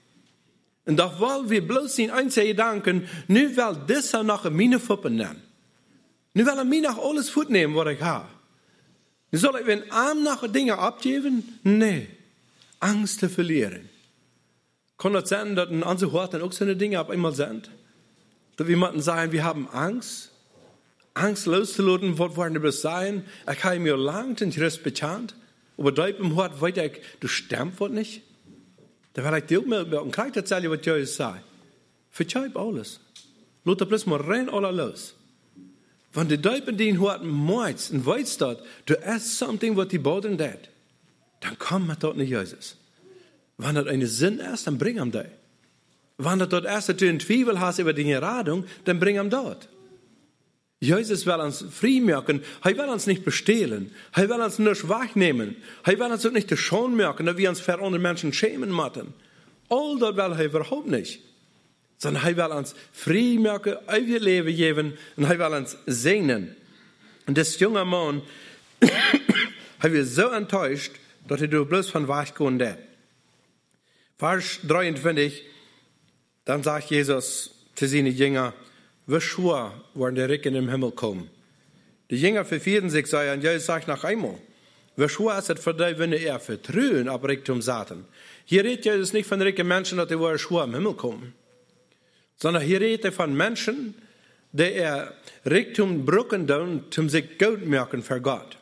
Und doch wollen wir bloß den einzigen Gedanken, nu will dieser noch meine Fuppen nehmen. Nu will mir noch alles fortnehmen, was ich habe. Nu soll ich den Arm noch Dinge abgeben? Nee. Angst zu verlieren. Kann das sein, dass in unseren Horten auch so eine Dinge auf einmal sind? Dass wir jemanden sagen, wir haben Angst? Angst loszulassen, was wollen wir sein? Ich habe mir lange den Christ bekannt, aber da im Hort weiß ich, du stirbst was nicht. Da will ich dir auch mal und krieg das selber, was Jesus sagt. Verzeih alles. Lass da bloß mal rein alle los. Wenn die Deupen den Horten meinst und weißt dort, du hast something, was die Boden tut, dann komm mit dort nicht Jesus. Wenn das einen Sinn ist, dann bring ihm da. Wenn du dort erst einen Zweifel hast über die Radung, dann bring ihm dort. Jesus will uns frei machen. Er will uns nicht bestehlen. Er will uns nicht wegnehmen. Er will uns auch nicht schon machen, dass wir uns für andere Menschen schämen müssen. All das will er überhaupt nicht. Sondern er will uns frei machen, euer Leben geben und er will uns segnen. Und das junge Mann, er wird so enttäuscht, dass er bloß von weggehen wird. Vers 23, dann sagt Jesus zu seinen Jüngern, wie schwer werden die Ricken im Himmel kommen. Die Jünger verfieren sich, sagen, Jesus sagt noch einmal, wie schwer ist es für dich, wenn ihr vertrauen auf Reichtum Satan. Hier redet Jesus nicht von reichen Menschen, dass die schwer im Himmel kommen, sondern hier redet er von Menschen, die Reichtum brücken tun, um sich gut merken für Gott.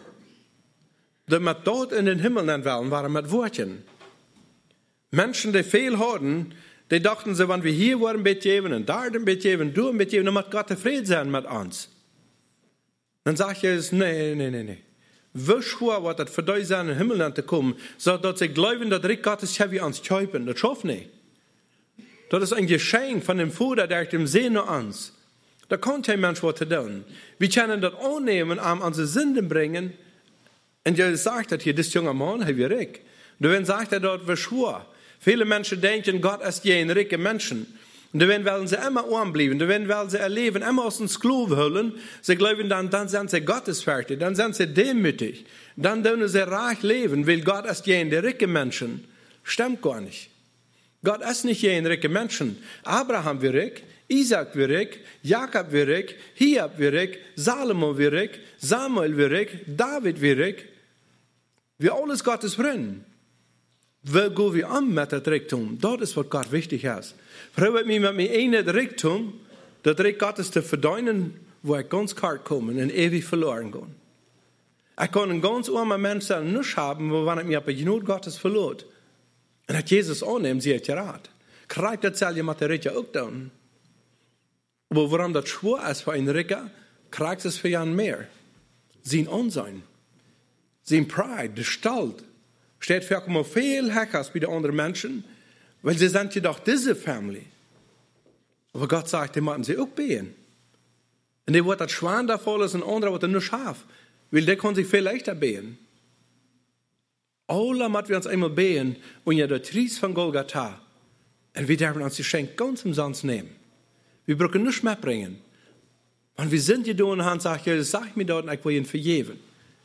Die mit dort in den Himmel nennen wollen, waren mit Worten. Menschen, die viel hatten, die dachten sie, wenn wir hier waren, ein bisschen geben, und da ein bisschen geben, du ein bisschen geben, dann muss Gott zufrieden sein mit uns. Dann sagt Jesus, nee. Wie schwer wird das für dich sein, in den Himmel zu kommen, so dass sie glauben, dass Reich Gottes wie uns käupen. Das schafft nicht. Das ist ein Geschenk von dem Vater, der dem Sehne uns. Da kann kein Mensch was tun. Wir können das annehmen, um unsere Sünden bringen. Und Jesus sagt das hier, das junge Mann, er wird reich. Und dann sagt er dort, wie schwer. Viele Menschen denken, Gott ist ein reicher Menschen. Und dann wollen sie immer anbleiben. Dann wollen sie erleben, immer aus dem Sklaven holen. Sie glauben, dann sind sie gottesfertig. Dann sind sie demütig. Dann dürfen sie reich leben, weil Gott ist ein reicher Menschen. Stimmt gar nicht. Gott ist nicht ein reicher Menschen. Abraham wird reich, Isaac wird reich, Jakob wird reich, Hiob wird reich, Salomo wird reich, Samuel wird reich, David wird reich. Wir alles Gottes Freunde. Wie gehen wir an mit dem Reichtum? Das ist, was Gott wichtig ist. Probiert mich mit mir ein Reichtum, das Reich Gottes zu verdienen, wo ich ganz kalt komme und ewig verloren gehen. Ich kann einen ganz armen Menschen nicht haben, wenn ich mich auf die Not Gottes verlor. Und hat Jesus annehmen, sie hat gerat. Kriegt das selber mit der Reiche auch tun. Aber warum das schwer ist für einen Reicher, kriegt es für einen mehr. Sein Unsein, sein Pride, der Stolz, steht für immer viel Hackers bei den anderen Menschen, weil sie sind jedoch diese Family. Aber Gott sagt, die müssen sie auch beten. Und die wird das Schwan da voll ist und andere wird nur Schaf, weil der kann sich viel leichter beten. Alle müssen wir uns einmal beten und ja der Tries von Golgatha. Und wir dürfen uns die Schenk ganz umsonst nehmen. Wir brauchen nichts mehr bringen. Wenn wir sind gedoen haben, sagt Jesus, sag mir dort, ich will ihn vergeben.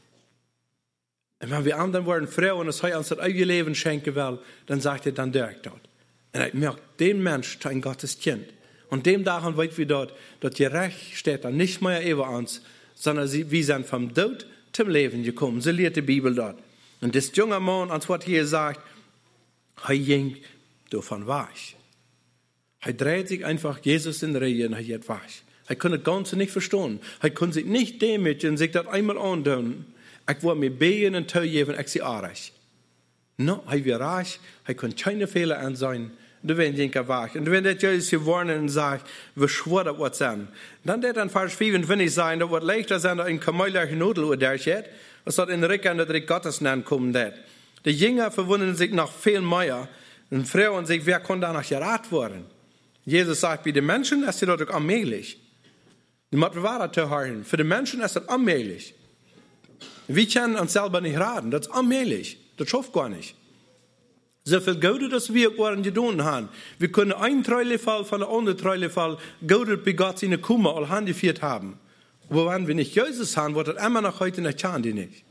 Und wenn wir anderen worden Frau und es uns das eigene Leben schenken will, dann sagt er, dann direkt dort. Und ich merke, den Mensch ist ein Gottes Kind. Und dem daran weit wir dort, dass gerecht steht dann nicht mehr über uns, sondern wir sind vom Tod zum Leben gekommen. So lehrt die Bibel dort. Und das junge Mann, als was hier sagt, er ging davon weich. Er dreht sich einfach Jesus in den Regen und er geht weich. Er kann das Ganze nicht verstehen. Er kann sich nicht demütigen und sich das einmal antun. Ich will mir beten und teilgeben, ich sie reich. No, er wird reich, er kann keine Fehler an sein. Und wenn ich wach. Und wenn der Jesus hier warnen und sagt, wie schwer das wird sein, dann wird dann Vers 25 sein, das wird leichter sein, dass ein kamelerche Nudel oder steht, als das in Rücken der Dritt Gottes nennen kommen wird. Die Jünger verwundern sich noch viel mehr und fragen sich, wer kann da noch geraten werden? Jesus sagt, bei den Menschen ist das doch allmählich. Die müssen wahr zu hören. Für die Menschen ist das allmählich. Wir können uns selber nicht raten. Das ist allmählich. Das schafft gar nicht. So viel Gute, dass wir waren getan haben. Wir können einen Treulefall von der anderen Treulefall Gute bei Gott seine Kummer all handgeführt haben. Aber wenn wir nicht Jesus haben, wird das immer noch heute nicht schauen, die nicht.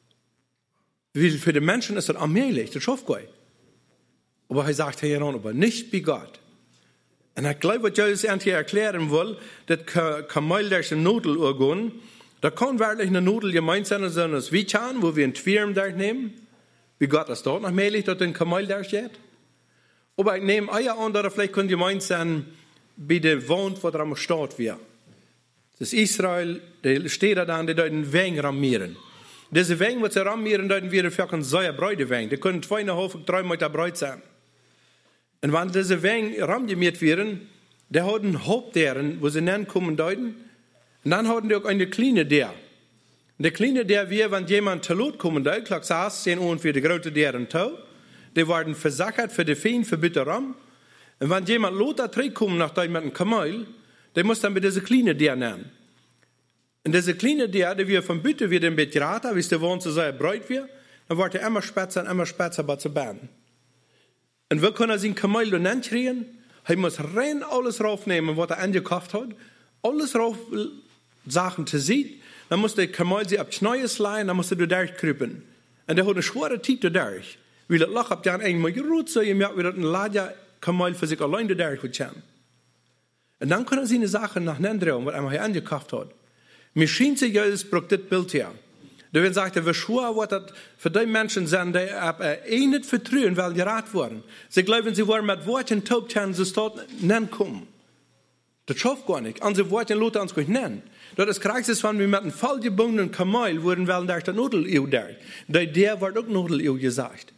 Für die Menschen ist das allmählich. Das schafft gar nicht. Aber er sagt hier aber nicht bei Gott. Und ich glaube, was Jesus endlich erklären will, das kann durch eine Nudel urgehen. Da kann wirklich eine Nudel gemeint sein, sondern das Wiechan, wo wir einen Twirm durchnehmen. Wie Gott das dort noch mählich, dass ein Kamel durchgeht. Aber ich nehme Eier an, oder vielleicht können gemeint sein, bei der Wohnt, wo dran steht wir. Das ist Israel, der steht da dann, die deuten Weng ramieren. Diese Weng, was sie ramieren, deuten wir für ein säuer Bräuteweng. Die können 2,5, 3 Meter breit sein. Und wenn diese Weng ramgemiert werden, der hat einen Hauptderen, wo sie nennen kommen deuten. Und dann haben die auch eine kleine der. Und der kleine der wir, wenn jemand zu Lot kommen deut, klagt saß, 10 Uhr für die große deren Tau. Die werden versachert für die Feen, für bitte Ram. Und wenn jemand Lot da trägt kommen nach deut mit einem Kamel, der muss dann mit diese kleine der nennen. Und diese kleine der, die wir von Bitte wird ein bisschen raten, wie es der wohnt, so sei bräut wir, dann wird er immer spitzer aber zu baden. Und wir können sein Kamel dann kriegen. Er muss rein alles raufnehmen, was er angekauft hat. Alles rauf, Sachen zu sehen. Dann muss der Kamel sie ab Schneues leihen, dann muss er durchkrüppen. Und der hat eine schwere Zeit durch. Weil das Loch ab dann einmal geruht, so, ihr merkt, wie das ein Ladja Kamel für sich allein durch wird. Und dann kann er seine Sachen nach drehen, was er hier angekauft hat. Mir scheint sich, Jesus braucht das Bild hier. Da sagt er, wie schwer wird das für die Menschen sein, die nicht vertrauen, weil geraten wurden. Sie glauben, sie wollen mit Worten taub sein, sie dort nennen kommen. Das schafft gar nicht. Und sie Worte lassen uns nicht nennen. Das ist krass, wenn wir mit einem fallgebundenen Kamel wurden, weil da der Nudel-Ew da. Der wird auch Nudel-Ew gesagt.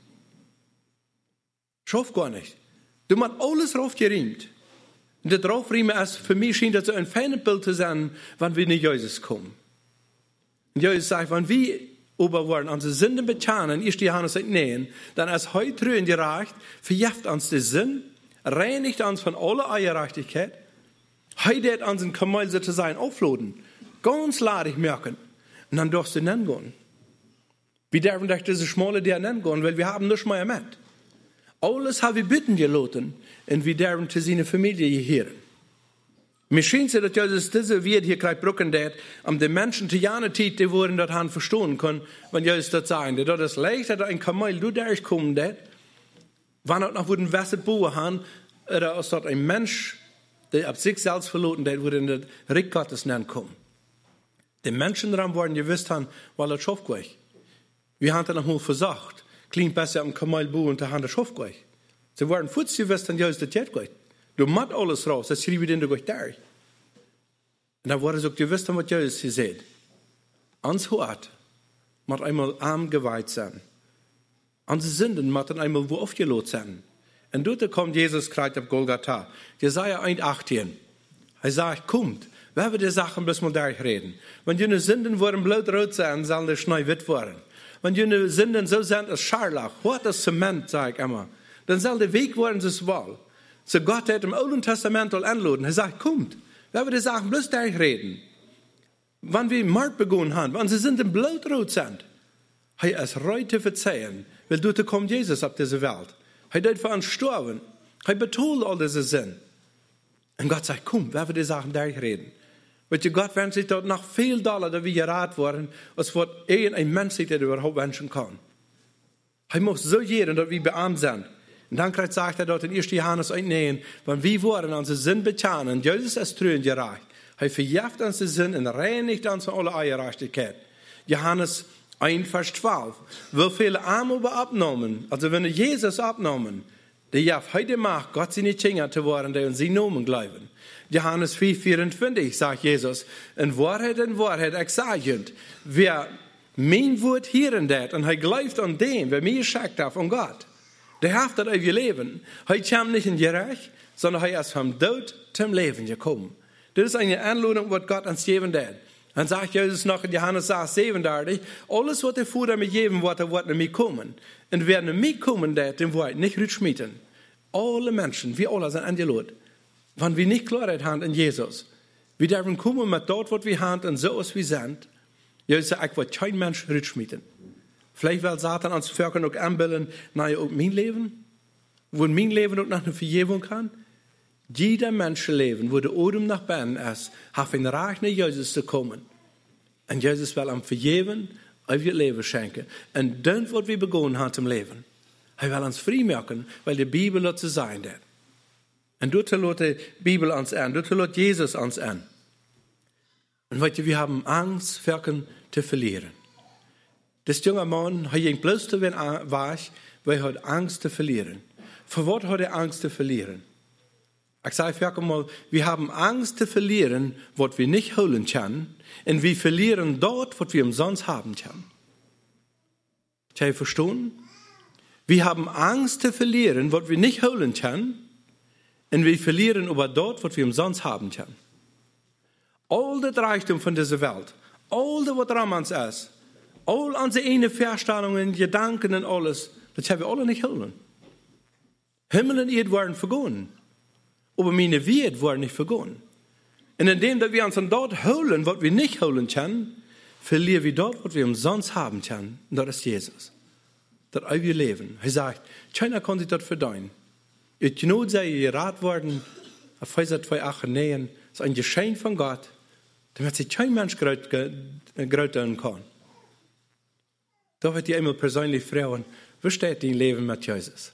Schafft gar nicht. Du machst alles raufgeriemt. Und das Raufriemen ist, für mich scheint das so ein feines Bild zu sein, wenn wir nicht Jesus kommen. Und Jesus sagt, wenn wir oberworden, unsere Sünden bekennen, 1. Johannes 9, dann ist heute trüen gerecht, verjeft uns den Sinn, reinigt uns von aller Eierreichtigkeit, heidet uns ein Kamel sozusagen aufladen, ganz ladig merken, und dann darfst du nennen gehen. Wir dürfen durch diese schmale der nennen gehen, weil wir haben nicht mehr mit. Alles haben wir bitten gelassen, und wir dürfen zu seiner Familie gehören. Mir scheint es, dass Jesus diese Wert hier gerade brücken hat, um den Menschen zu jener Zeit, die wurden das haben verstehen können, wenn Jesus das sagen. Das ist leichter, dass ein Kamel durchkommen hat, wenn er noch einen Wasser bauen haben, oder als dort ein Mensch, der ab sich selbst verloren hat, würde in das Reich Gottes nennen kommen. Die Menschen daran worden gewusst haben, weil das schafft gleich. Wir haben dann noch mal versucht, klingt besser am Kamel bauen, und haben das schafft gleich. Sie waren futz gewusst, dass Jesus das jetzt gleich. Du machst alles raus, das schrieb ich in der durch. Und dann wurde es auch gewusst, was Jesus gesagt. Ans Hort muss einmal arm geweiht sein. Unsere Sünden müssen einmal wo aufgelot sein. Und dort kommt Jesus gerade auf Golgatha. Jesaja 1,18. Er sagt, kommt, wir die Sachen bloß mal durchreden. Wenn deine Sünden wollen blutrot sein, sollen die schnell wit werden. Wenn deine Sünden so sind als Scharlach, what das Zement, sag ich immer, dann soll der Weg werden, das Wahl. So Gott hat im Alten Testament anladen. Er sagt, kommt, wir die Sachen bloß durchreden. Wenn wir Mord begonnen haben, wenn sie sind im Blutrot sind, er ist heute verzeihen, weil dort kommt Jesus auf diese Welt. Er hat für uns sterben. Er betont all diese Sinn. Und Gott sagt, komm, wir die Sachen durchreden. Weet je, Gott wens zich dat nog veel doller dat we geraad worden, als wat een mens zich dat überhaupt wensen kan. Hij mocht zo jaren dat we beamt zijn. En dan zegt hij dat in 1 Johannes 1:9, want wie worden onze zin betjanen, Jezus is treun gerecht. Hij verjeft onze zin en reinigt ons van alle ongerechtigheid. Johannes 1, Vers 12. Wil viele armen abnemen, also wenn Jezus abnemen, die jaf heute macht, Gott sie nicht Kinder zu worden, die in sie Nomen glauben. Johannes 4:24 sagt Jesus, in Wahrheit, ich sage euch, wer mein Wort hören dat und er glaubt an dem, wer mir geschickt hat von Gott, der hat das ewige Leben. Er kam nicht in Gerecht, sondern er ist vom Tod zum Leben gekommen. Das ist eine Anleitung, was Gott uns geben hat. Dann sagt Jesus noch in Johannes 37, alles, was der Vater mir geben wird nach mir kommen. Und wer nach mir kommen, den wird nicht rückschmieden. Alle Menschen, wir alle sind eingeladen. Wenn wir nicht Klarheit haben in Jesus, wir dürfen kommen mit dort, was wir haben und so, als wir sind. Jesus sagt, ich will kein Mensch rückschmieden. Vielleicht will Satan uns Völkern auch anbilden, naja, auch mein Leben, wo mein Leben auch nach einer Vergebung kann. Jeder Menschenleben, wo der Odem nach Beinen ist, hat ein Recht nach Jesus zu kommen. Und Jesus will ihm vergeben, ewig Leben schenken. Und dann, was wir begonnen haben zum Leben, er will uns frei machen, weil die Bibel dazu sein wird. Und dort lädt die Bibel uns an, dort lädt Jesus uns an. Und weißt du, wir haben Angst, Völkern zu verlieren. Das junge Mann, er ging bloß zu werden weich, weil er hat Angst zu verlieren. Für was hat er Angst zu verlieren? Ich sage vielleicht mal, wir haben Angst zu verlieren, was wir nicht holen können, und wir verlieren dort, was wir umsonst haben können. Habt ihr verstanden? Wir haben Angst zu verlieren, was wir nicht holen können, und wir verlieren aber dort, was wir umsonst haben können. All das Reichtum von dieser Welt, all das, was dran uns ist, all unsere eine Vorstellungen, Gedanken und alles, das haben wir alle nicht holen. Himmel und Erde waren vergangen. Aber meine Wert waren nicht vergangen. Und indem wir uns dort holen, was wir nicht holen können, verlieren wir dort, was wir umsonst haben können. Und das ist Jesus. Das ewige Leben. Er sagt, keiner kann sich das verdienen. Ihr Gnade sei gerat worden, auf Epheser 2,8 nähen, ist ein Geschenk von Gott, damit sich kein Mensch gräuteln kann. Da wird die einmal persönlich fragen, wie steht dein Leben mit Jesus?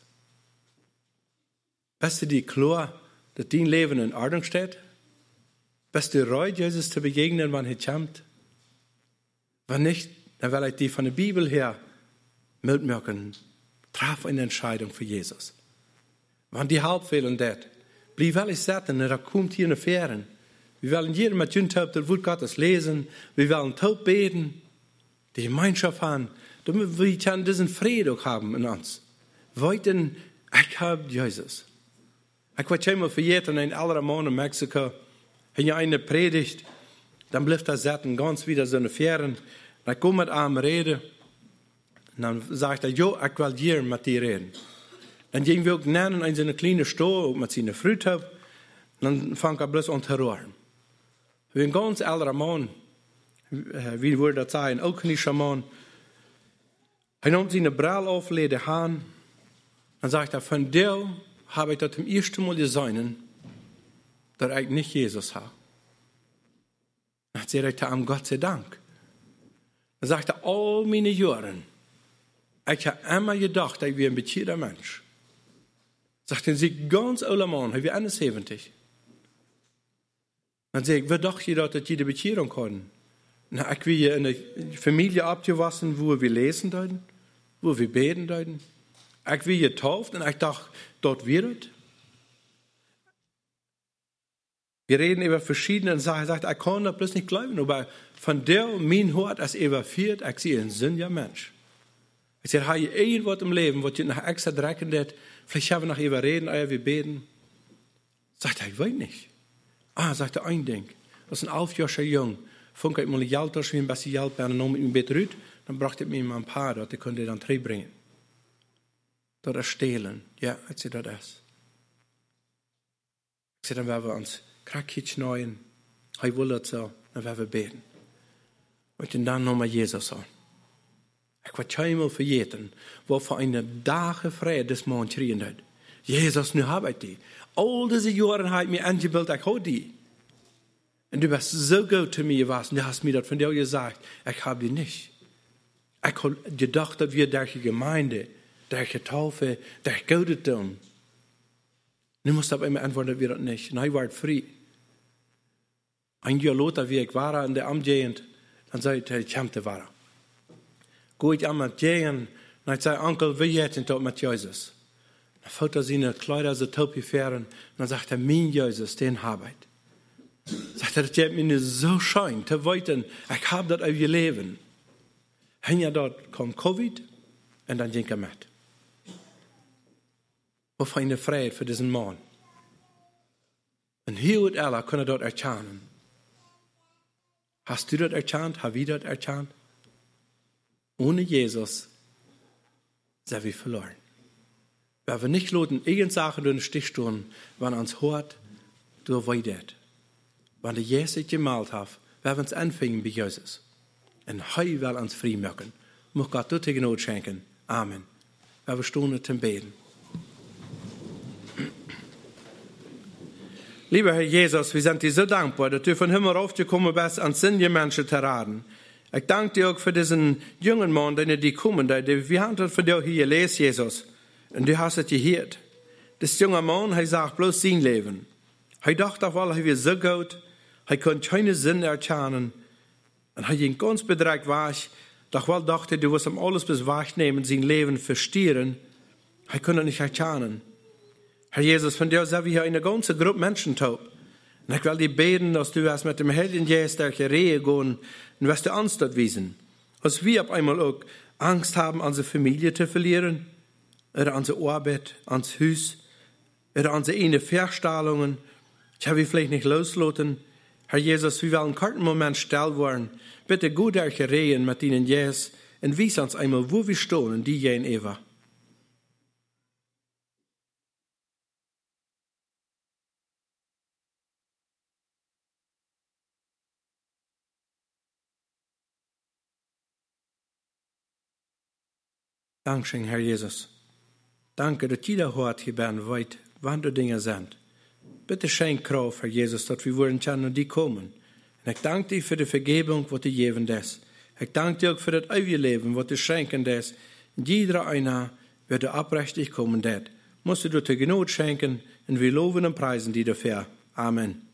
Bist du dir klar, dass dein Leben in Ordnung steht? Bist du bereit, Jesus zu begegnen, wann er kommt? Wenn nicht, dann will ich dir von der Bibel her mitmachen. Traf eine Entscheidung für Jesus. Wenn die halb fehlen, blieb wel eens zitten en dat komt hier naar veren. Wir wollen jeder mit uns das Wort Gottes lesen. Wir wollen taub beten, die Gemeinschaft haben, damit wir diesen Frieden auch haben in uns. Weiten, ich habe Jesus. Ich war schon mal verjährt in einem Mann in Mexiko. Wenn je eine predigt, dann bleibt er sitzen, ganz wieder so eine Fähren. Dann kommt mit einem reden. Und dann sagt er, jo, ich will hier mit dir reden. Dann gingen wir auch nennen in seine kleine Stuhl mit seiner Frühtaub. Dann fang er bloß an zu hören. Wie ein ganz älterer Mann, wie würde das sein, auch nicht Mann. Er nimmt seine Brille auf, legt die Hand. Dann sagt er, von dir habe ich das zum ersten Mal gesehen, dass ich nicht Jesus habe. Dann sagt er ihm, Gott sei Dank. Dann sagt er, all meine Jahren, ich habe immer gedacht, ich wäre ein bekehrter Mensch. Sagt er, sie ganz alter Mann, ich wäre 71. Dann sage ich, wie dachte ich, dass jede Bekehrung kann? Na, ich will in der Familie abgewassen, wo wir lesen deuten, wo wir beten deuten. Ich will getauft und ich dachte, dort wird es. Wir reden über verschiedene Sachen. Er sagt, ich kann das bloß nicht glauben, aber von der mein Hort als überführt, ich sehe ein sündiger Mensch. Ich sage, habe ich irgendwas im Leben, was ich noch extra drecken wird, vielleicht haben wir noch über reden, wir beten. Sagt er, ich weiß nicht. Sagt er, ein Ding. Das ist ein 11-jähriger Jung. Funke ich mal ein Geld durch, wie ein bisschen Geld bei einem mit ihm Bett rüht, dann brachte ich mir mal ein paar, dort, die konnte ich dann bringen. Dort stehlen. Ja, ich sehe das. Ich sehe, dann werden wir uns Krakitsch neuen. Ich will das so, dann werden wir beten. Und dann nochmal Jesus an. Ich war zweimal verjeten, wo für eine Tage Friede des Mann schreien hat. Jesus, nu habe ich die. All diese Jahre habe ich mir angebildet, ich habe die. Und du bist so gut zu mir gewesen, du hast mir das von dir gesagt, ich habe dich nicht. Ich habe gedacht, dass wir durch die Gemeinde, durch die Taufe, durch Gutes tun. Du musst aber immer antworten, dass wir das nicht. Und ich war frei. Ein Jahr später, wie ich war in der Amtgegend, dann sagte ich komme war. Go ich an mit Gegend, und ich sage, Onkel, wie jetzt dort mit Jesus? Dann fällt er seine Kleider so topi fähren, und dann sagt er, mein Jesus, den habe ich. Sagt er, das hat mir so schön, zu weiten, ich habe das auf ihr Leben. Und ja, dort kommt Covid, und dann ging er mit. Wat voor een vrijheid voor deze man. En heel het alle kunnen dat erkennen. Hast du das erkannt? Haben wir das erkannt? Ohne Jesus sind wir verloren. Wenn wir nicht loten, irgendeine Sache durch den Stich tun, wenn uns hört, du weidet. Wenn der Jesus gemalt hat, werden wir uns anfangen bei Jesus. Und er will uns frei machen. Muss Gott dir Gnade schenken. Amen. Wir stehen zum Beten. Lieber Herr Jesus, wir sind dir so dankbar, dass du von Himmel raufgekommen bist, an sinnige Menschen zu raten. Ich danke dir auch für diesen jungen Mann, die kommen, wir haben das von dir hier gelesen, Jesus. Und du hast es gehört. Das junge Mann, er sagt bloß sein Leben. Er dachte auch, er wäre so gut, er konnte keine Sinn erkennen. Und er ging ganz bedrückt war, doch weil dachte, du wirst ihm alles bis wegnehmen, sein Leben verstieren. Er konnte nicht erkennen. Herr Jesus, von dir sind wir hier eine ganze Gruppe Menschen taub. Und ich will dir beten, dass du wirst mit dem Heiligen Geist durch die Reihe gehen und wirst du uns dort wiesen. Als wir auf einmal auch Angst haben, unsere Familie zu verlieren, oder unsere Arbeit, unser Haus, oder unsere eigenen Verstellungen, ich habe vielleicht nicht loslassen. Herr Jesus, wir wollen keinen Moment still werden. Bitte gut durch die Reihe mit ihnen, Jesus, und wies uns einmal, wo wir stehen, in die gehen Eva. Dankeschön, Herr Jesus. Danke, dass jeder hört hier bin, weit, wann die Dinge sind. Bitte schenk Kraft, Herr Jesus, dass wir wollen können, die kommen. Und ich danke dir für die Vergebung, was du geben lässt. Ich danke dir auch für das ewige Leben, was du schenken lässt. Jeder einer wird abrechtig kommen, das. Musst du dir Gnade schenken, und wir loben und preisen dir dafür. Amen.